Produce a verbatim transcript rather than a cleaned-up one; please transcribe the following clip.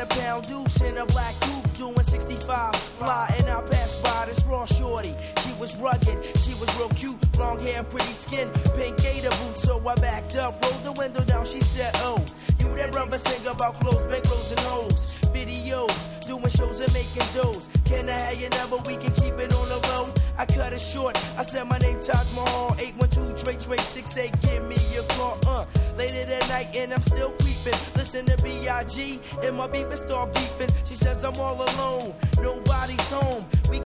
hundred pound deuce in a black coupe doing sixty-five. Fly and I passed by this raw shorty. She was rugged, she was real cute. Long hair, pretty skin, pink gator boots. So I backed up, rolled the window down. She said, oh, you that brother sing about clothes, bankrolls and hoes. Videos, doing shows and making doughs. Can I have your number? We can keep it on the low. I cut it short. I said my name Taj Mahal. eight one two, Trey, Trey, six eight. Give me your call. Uh, later that night and I'm still creeping. Listen to B I G and my beeping start beeping. She says I'm all alone. Nobody's home. We